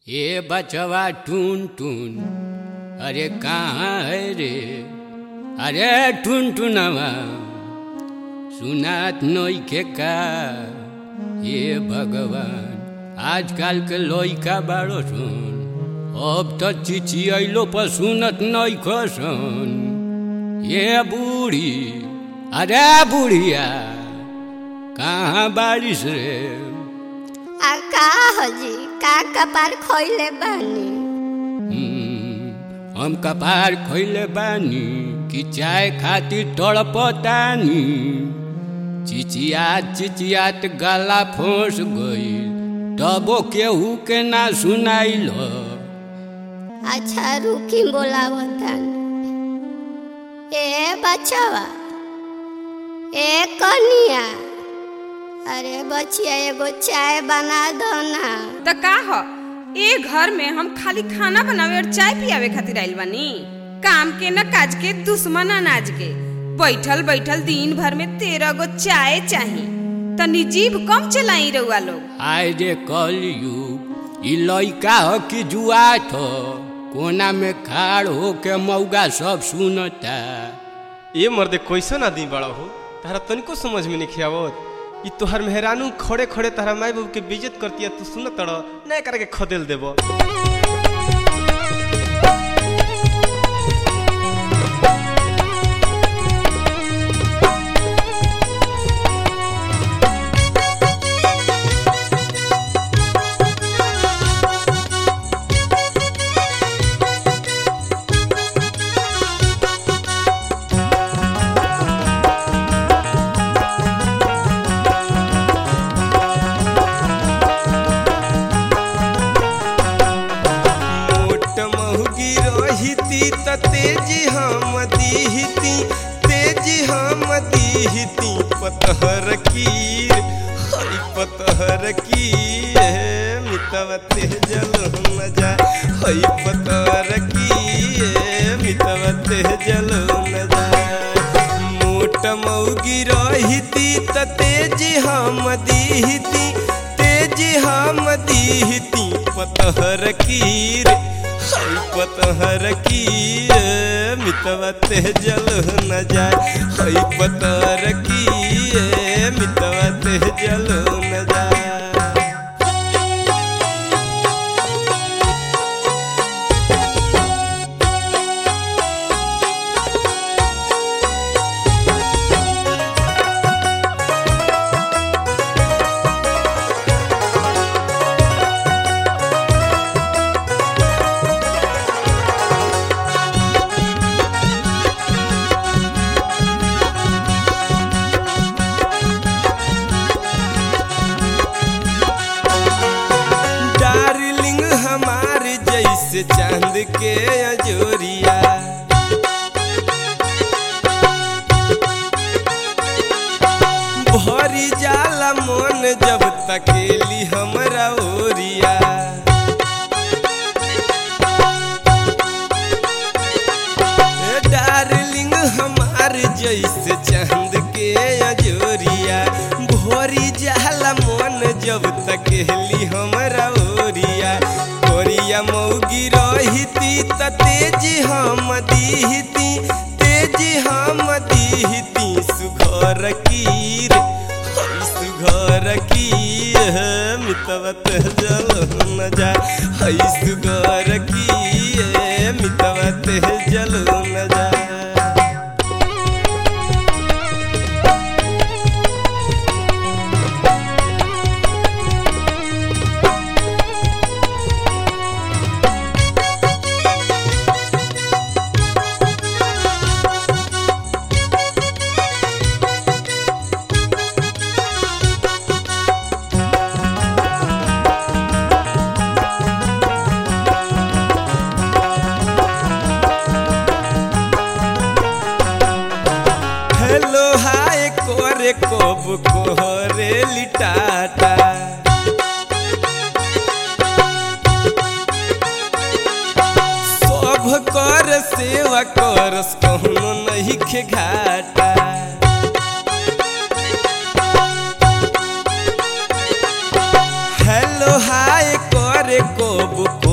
ये बचवा टून टून, अरे कहाँ है रे? अरे टून टूनवा सुनात नोइखे का? ये भगवान आजकल के लइका बाड़ो सुन, अब तो चिची अइलो पर सुनत नइखो सन। ये बूढ़ी, अरे बुढ़िया कहाँ बारिश रे? का हजी का कपार खोइले बानी? हम कपार खोइले बानी कि चाय खातिर तड़पतानी। चिचियात चिचियात गला फंस गई, तबो केहू के ना सुनाइल। अच्छा रुकी बोलावतन। ए बचवा, ए कनिया, अरे बचिया एगो चाय बना दो ना। त का ह ए घर में हम खाली खाना बनावे और चाय पियावे खातिर आइल बानी? काम के न काज के दुश्मन अनाज के। बैठल बैठल दिन भर में 13 गो चाय चाही, तनी जीभ कम चलाई रउआ लोग। आय रे कलयुग, ई लइका ह कि जुआत ह? कोना में खाड़ हो के मौगा सब सुनता। ये मर्दे कैसन आदमी बड़ा हो, तारा तनिको समझ में नहीं आवत। ई तोहर मेहरानू खड़े खड़े तारा माई बाबू के बेइज्जत करती, तू सुन तड़ नहीं करके खदेल देबो। तेजी हम दीहिती पतहर कीर, हई पतहर की मितव तेजल न जा, हई पतहर की मितव तेजल न जा। मोट मौगी रहिती त तेजी हम दीहिती पतहर कीर, हई पतहर की मितवा तेजल न जाए, हई पतहर की मितवा तेजल न जाए। चांद के अजोरिया भरी जाला मन जब तकेली हमरा ओरिया। डार्लिंग हमार जैसे चांद के अजोरिया, भरी जाला मन जब तकेली हमरा ओरिया। ओरिया मौगी रहिती त तेजी हम दीहिती सुघर कीर, सुघर की मितव तेजल न जा, हई सुघर की मितव तेजल न जा। हेलो हाय कोरे कोब कोरे लिटाटा, सब कर सेवा करस कहनो नहीं खे घाटा। हेलो हाय करे कोब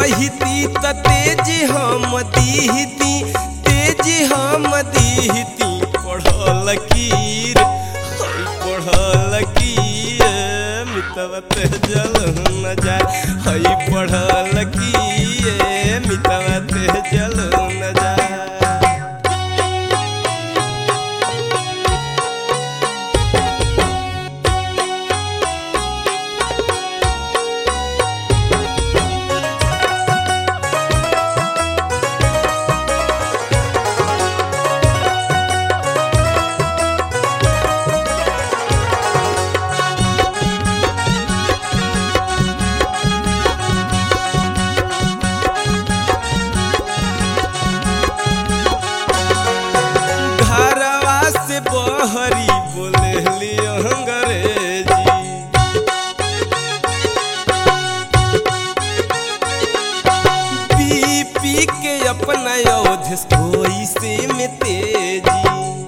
रहिती त तेज हम दीहती, तेज हम दीहती। पढ़ल कीर पढ़ल कीर मितवा तेजल न जाए, हई पढ़ल कीर मितवा तेजल न जाए। बहरी बोलेली अंग्रेजी, पी पी के अपना अवधेश कोई से में तेजी।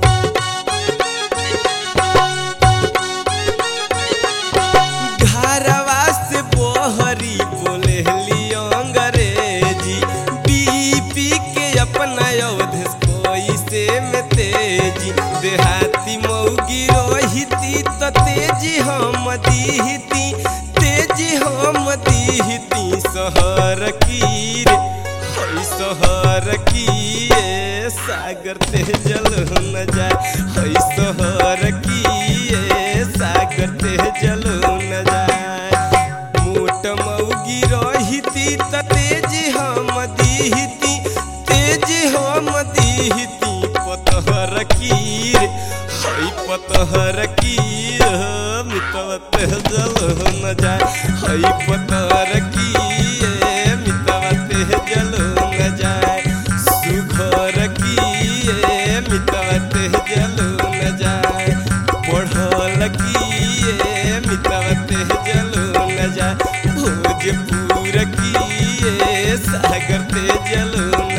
घरवा से बहरी बोलेली अंग्रेजी, पी पी के अपना अवधेश कोई से में तेजी। देहाती मौगी रहिती त तेज हम दीहती, तेज हम दीहती। सहर कीर हई सहर की सागर तेजल न जाए, हई सहर की सागर तेजल न जाए। मोट मौगी रहिती त तेज हम दीहती, तेज हम दीहती। पतहर कीर हई पतहर कीर मितवा तेजल न जाए, हई पतहर कीर मितवा तेजल न जाए। सुघर कीर मितवा तेजल न जाए, पढ़ल कीर मितवा तेजल न जाए। भोजपुर कीर सागर तेजल